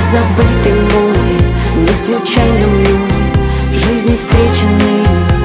забытый мой, не случайно мной, в жизни встреченный.